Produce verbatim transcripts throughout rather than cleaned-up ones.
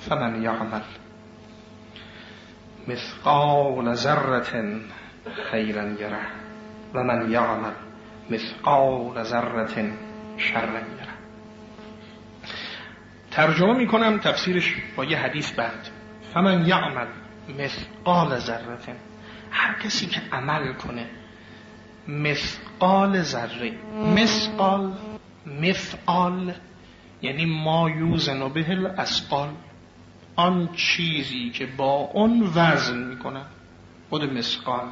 فمن یعمل مثقال ذره خیرا یره و من یعمل مثقال ذره شرا یره. ترجمه میکنم، تفسیرش با یه حدیث بعد. فمن یعمل مثقال ذره، هر کسی که عمل کنه مثقال ذره. مثقال مفعال یعنی ما یوزن به الاثقال، آن چیزی که با اون وزن میکنه، خود مثقال.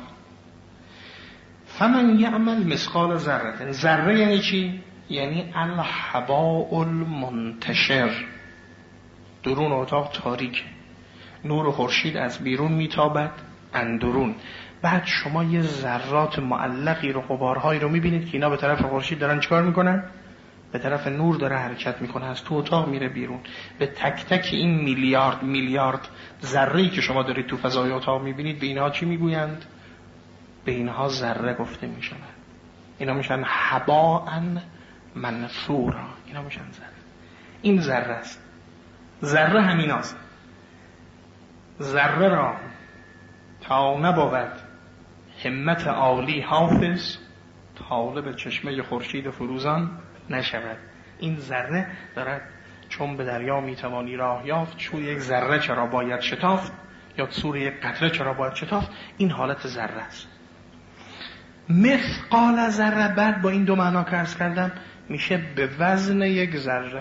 فمن یعمل مثقال ذره، ذره یعنی چی؟ یعنی الهباء المنتشر، درون اتاق تاریک، نور خورشید از بیرون میتابد اندرون، بعد شما یه ذرات معلقی رو، غبارهایی رو میبینید که اینا به طرف خورشید دارن چیکار میکنن؟ به طرف نور داره حرکت میکنه، از تو اتاق میره بیرون. به تک تک این میلیارد میلیارد ذره‌ای که شما دارید تو فضای اتاق میبینید، به اینها چی میگویند؟ به اینها ذره گفته میشن. اینا میشن هباء منثورا، اینا میشن ذره. این ذره است. ذره همین است. ذره را تا نبود همت عالی حافظ، طالب چشمه خورشید فروزان نشود. این ذره دارد چون به دریا میتوانی راه یافت، چون یک ذره چرا باید شتافت، یا سور یک قطره چرا باید شتافت. این حالت ذره است. مثقال ذره بعد با این دو معنا که عرض کردم میشه به وزن یک ذره.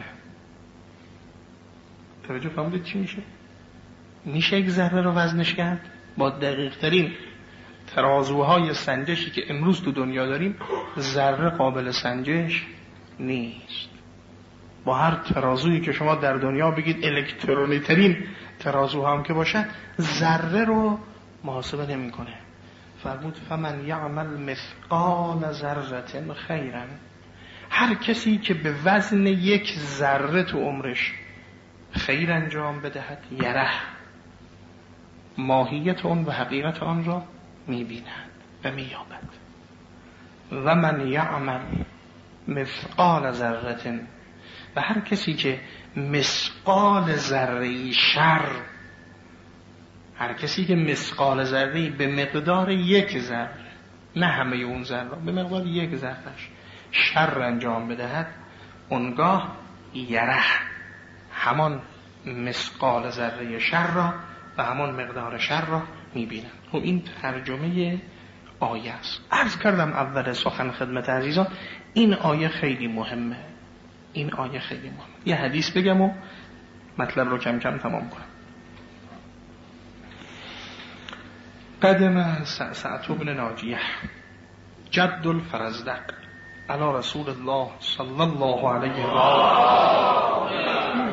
توجه فهمیدید چی میشه؟ میشه یک ذره رو وزنش کرد با دقیق ترین ترازوهای سنجشی که امروز تو دنیا داریم. ذره قابل سنجش نیست. با هر ترازویی که شما در دنیا بگید، الکترونی ترین ترازو هم که باشد، ذره رو محاسبه نمی کنه. فرمود فمن یعمل مثقال ذره خیرا، هر کسی که به وزن یک ذره تو عمرش خیر انجام بدهد، یره، ماهیت اون و حقیقت آن را میبیند و مییابد. و من یعمل مثقال ذره، و هر کسی که مثقال ذره شر، هر کسی که مثقال ذره به مقدار یک ذره، نه همه اون ذره، به مقدار یک ذرهش شر انجام بدهد، اونگاه یره، همان مثقال ذره شر را و همان مقدار شر را میبینم. خب این ترجمه آیه است. عرض کردم اول سخن خدمت عزیزان، این آیه خیلی مهمه. این آیه خیلی مهمه. یه حدیث بگم و مطلب رو کم کم تمام کنم. قدم سعد بن ناجیه جد الفرزدق علی رسول الله صلی الله علیه و آله.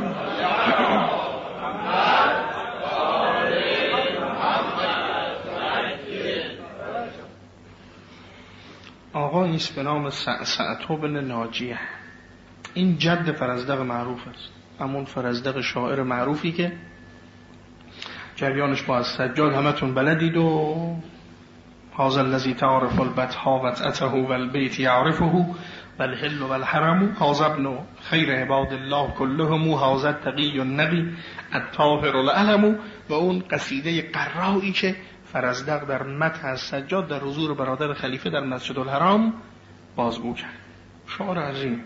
آقایی است به نام سعد بن ناجیه. این جد فرزدق معروف است، همون فرزدق شاعر معروفی که جریانش با از سجاد همتون بلدید و هذا الذی تعرف البطحا وطأته والبیت یعرفه والحل والحرم هذا ابن خیر عباد الله كلهم هذا التقی النقی الطاهر العلم. و اون قصیده قرایی که فرزدق در مدح از سجاد در حضور برادر خلیفه در مسجد الحرام بازگو کرد. شعر عظیم.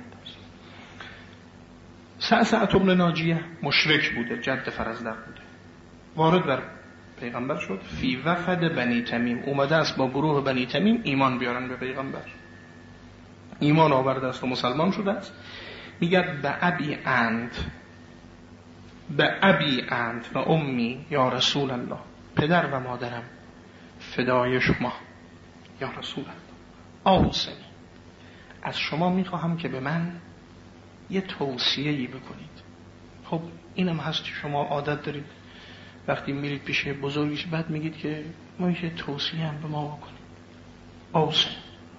سعد بن ناجیه مشرک بوده، جد فرزدق بوده، وارد بر پیغمبر شد. فی وفد بنی تمیم، اومده است با گروه بنی تمیم ایمان بیارن به پیغمبر. ایمان آورده است و مسلمان شده است. میگه به ابی انت، به ابی انت و امی یا رسول الله، پدر و مادرم فدای شما یا رسول الله، اوصنی، از شما میخواهم که به من یه توصیه‌ای بکنید. خب اینم هست که شما عادت دارید وقتی میرید پیش بزرگیش بعد میگید که ما یه توصیه هم به ما بکنید. اوصنی.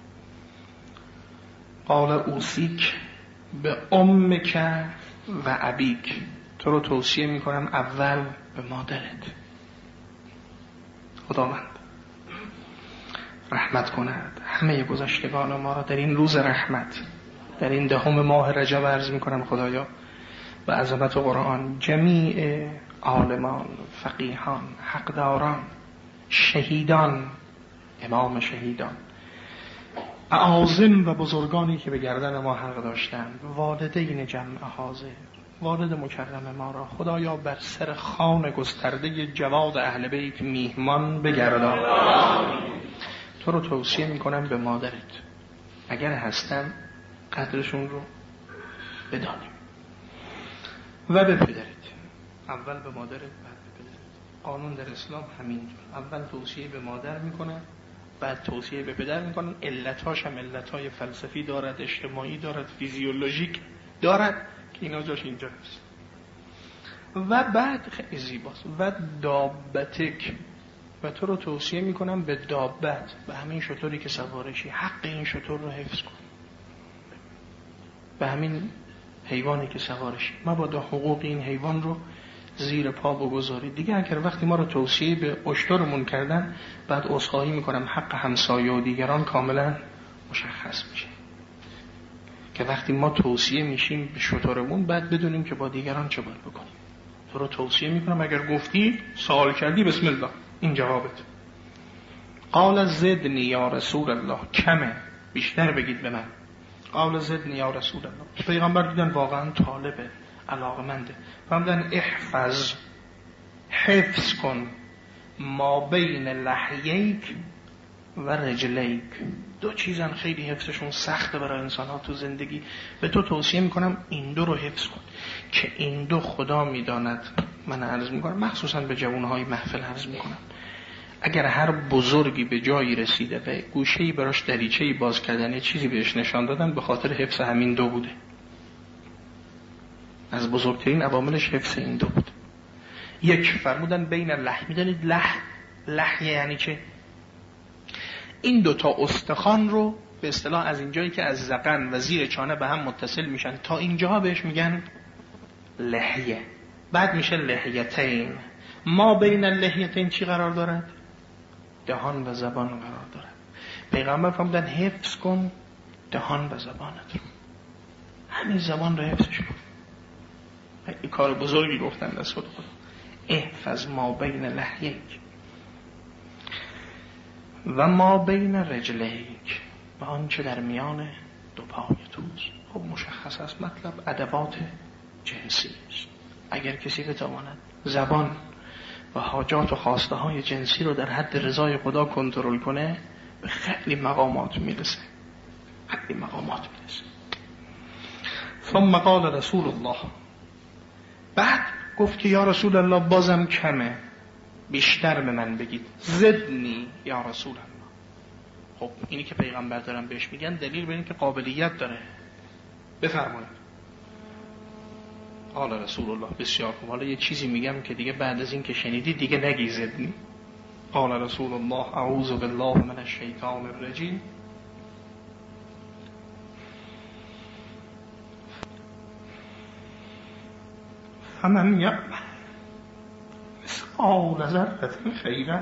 قال اوصیک به امک و ابیک، تو رو توصیه میکنم اول به مادرت. خداوند رحمت کند همه گذشتگان ما را در این روز رحمت، در این دهم ماه رجب. عرض میکنم خدایا به عظمت قرآن جمیع عالمان، فقیهان، حقداران، شهیدان، امام شهیدان، اعاظم و بزرگانی که به گردن ما حق داشتند، والدین جمع حاضر، والد مکرم ما را خدایا بر سر خوان گسترده جواد اهل بیت میهمان بگردان. تو رو توصیه میکنم به مادرت، اگر هستن قدرشون رو بدانیم، و به پدرت. اول به مادرت، بعد به پدرت. قانون در اسلام همینجور، اول توصیه به مادر میکنن، بعد توصیه به پدر میکنن. علتاش هم علتای فلسفی دارد، اجتماعی دارد، فیزیولوژیک دارد که اینا جاش اینجا هست. و بعد خیلی زیباست، و دابتک، و تو رو توصیه میکنم به دابت، به همین شطوری که سوارشی، حق این شطور رو حفظ کن، به همین حیوانی که سوارشی مبادا حقوق این حیوان رو زیر پا بگذاری. دیگه اگر وقتی ما رو توصیه به اشترمون کردن، بعد عذرخواهی میکنم حق همسایه و دیگران کاملا مشخص میشه که وقتی ما توصیه میشیم به شترمون، بعد بدونیم که با دیگران چه باید بکنیم. تو رو توصیه میکنم اگر گفتی سوال کردی بسم الله، این جوابت. قال زدنی یا رسول الله، کمه بیشتر بگید به من. قال زدنی یا رسول الله. پیغمبر دیدن واقعا طالبه، علاقمنده، فرمودن احفظ، حفظ کن، ما بین لحییک و رجلیک. دو چیزن خیلی حفظشون سخته برای انسان ها تو زندگی. به تو توصیه میکنم این دو رو حفظ کن که این دو خدا میداند. من عرض میکنم مخصوصا به جوانهای محفل عرض میکنم، اگر هر بزرگی به جایی رسیده و گوشه‌ای براش دریچه‌ای باز کردن، یه چیزی بهش نشان دادن، به خاطر حفظ همین دو بوده. از بزرگترین عواملش حفظ این دو بود. یک، فرمودن بین لح. میدونید لح لح یعنی چه؟ این دو تا استخوان رو به اصطلاح از اینجایی که از ذقن و زیر چانه به هم متصل میشن تا اینجاها بهش میگن لحیه، بعد میشه لحیتین. ما بین اللحیتین چی قرار دارد؟ دهان و زبان قرار دارد. پیغمبر فرمودن حفظ کن دهان و زبانت رو، همین زبان رو حفظش کن. این کار بزرگی گفتن دست خود خود. احفظ ما بین لحیک و ما بین رجلیک، و آنچه در میان دو پای توست. خب مشخص است مطلب ادوات جنسی است. اگر کسی بتواند زبان و حاجات و خواسته های جنسی رو در حد رضای خدا کنترل کنه، به خیلی مقامات میرسه، خیلی مقامات میرسه. ثم قال رسول الله، بعد گفت که یا رسول الله بازم کمه، بیشتر به من بگید. زدنی یا رسول الله. خب اینی که پیغمبر دارن بهش میگن دلیل بر این که قابلیت داره. بفرمایید. قال رسول الله، بسیار خوب. حالا یه چیزی میگم که دیگه بعد از این که شنیدی دیگه نگی زدنی. قال رسول الله اعوذ بالله من الشیطان الرجیم. فمن یعمل مثقال ذره خیرا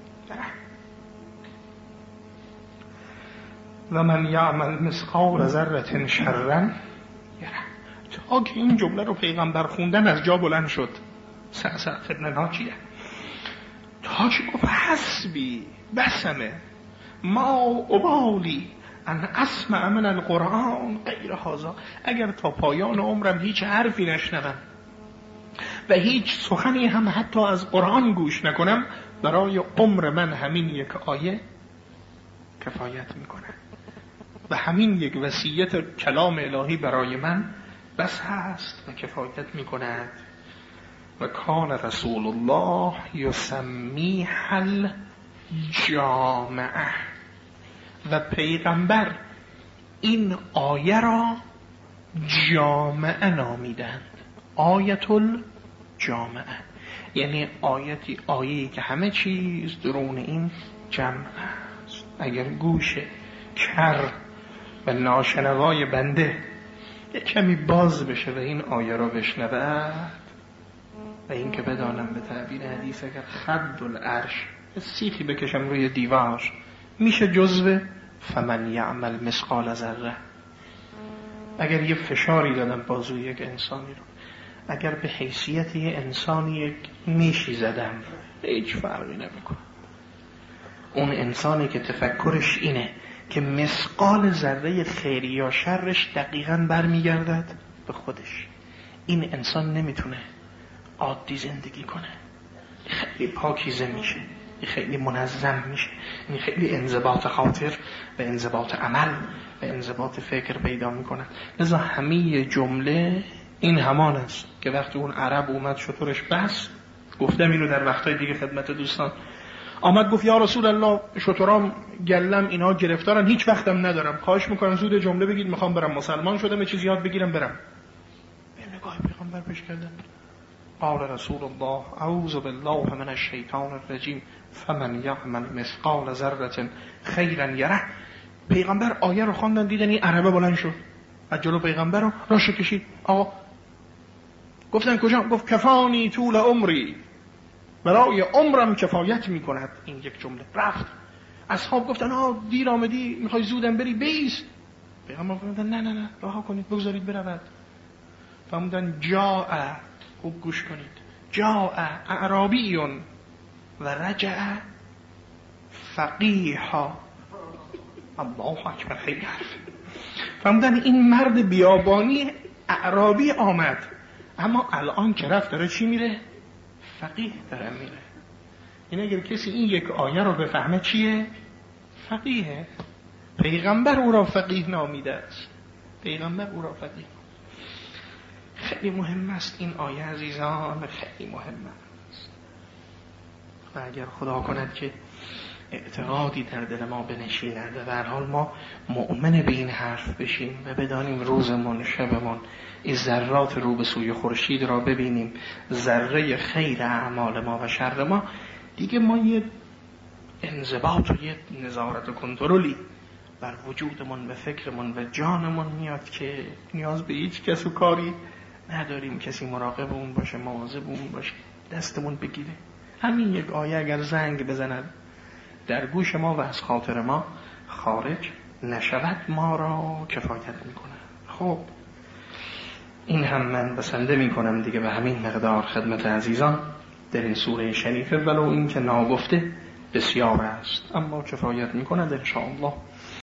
و من یعمل مثقال ذره شرا یره. تا که این جمله رو پیغمبر خوندن از جا بلند شد. سعسعت ابن ناجیه تا که گفت حسبی بسمه ما ابالی ان اسمع من القرآن غیر هذا. اگر تا پایان عمرم هیچ حرفی نشنوم و هیچ سخنی هم حتی از قرآن گوش نکنم، برای عمر من همین یک آیه کفایت میکنه و همین یک وصیت کلام الهی برای من بس هست و کفایت میکند. و کان رسول الله یسمیح الجامعه، و پیغمبر این آیه را جامعه نامیدند. آیت الجامعه یعنی آیتی، آیه‌ای که همه چیز درون این جمع است. اگر گوش کر و ناشنوای بنده یک کمی باز بشه و این آیه را بشنود، و این که بدانم به تعبیر حدیث اگر خد العرش سیخی بکشم روی دیوار میشه جزو فمن یعمل مثقال ذره. اگر یه فشاری دادم بازوی یک انسانی رو، اگر به حیثیت یه انسانی یک میشی زدم هیچ فرقی نمیکنه. اون انسانی که تفکرش اینه که مثقال ذره خیر یا شرش دقیقاً برمیگردد به خودش، این انسان نمیتونه عادی زندگی کنه. خیلی پاکیزه میشه، خیلی منظم میشه، این خیلی انضباط خاطر به انضباط عمل به انضباط فکر پیدا میکنه. لذا همه جمله این همان است که وقتی اون عرب اومد شطورش بس، گفتم اینو در وقتهای دیگه خدمت دوستان، آمد گفت یا رسول الله شطورام گلم اینا گرفتارن، هیچ وقتم ندارم، خواهش میکنم زود جمله بگید، میخوام برم، مسلمان شدم، یه چیزی یاد بگیرم برم. به نگاه پیغمبر پیش کردن. قال رسول الله اعوذ بالله من الشیطان الرجیم فمن یعمل مثقال ذره خیرا یره. پیغمبر آیه رو خواندن، دیدن این عربه بلند شد از جلو پیغمبر رو راش کشید. آقا گفتن کجا؟ گفت کفانی طول عمری، برای عمرم کفایت میکند این یک جمله. رفت. اصحاب گفتن آه دیر آمدی، میخوای زودم بری، بیست. پیغمبر گفتن نه نه نه رها کنید بگذارید برود. فرمودن جاء، خوب گوش کنید، جاء اعرابیون و رجع فقیها. الله اکبر، خیلی حرف. فرمودن این مرد بیابانی اعرابی آمد، اما الان که رفت داره چی میره؟ فقیه داره میره. این اگر کسی این یک آیه رو بفهمه چیه؟ فقیه. پیغمبر او را فقیه نامیده است. پیغمبر او را فقیه. خیلی مهم است این آیه عزیزان، خیلی مهم است. و اگر خدا کند که اعتقادی در دل ما بنشیند و در حال ما مؤمن به این حرف بشیم و بدانیم روزمون شبمون این ذرات رو به سوی خورشید را ببینیم، ذره خیر اعمال ما و شر ما، دیگه ما یه انضباط و یه نظارت و کنترلی بر وجودمون و فکرمون و جانمون میاد که نیاز به هیچ کس و کاری نداریم، کسی مراقب اون باشه، مواظب اون باشه، دستمون بگیره. همین یک آیه اگر زنگ بزند در گوش ما و از خاطر ما خارج نشود، ما را کفایت میکنه. خب این هم من بسنده میکنم دیگه به همین مقدار خدمت عزیزان در این سوره شریفه، ولو این که ناگفته بسیار است اما کفایت میکند ان شاء الله.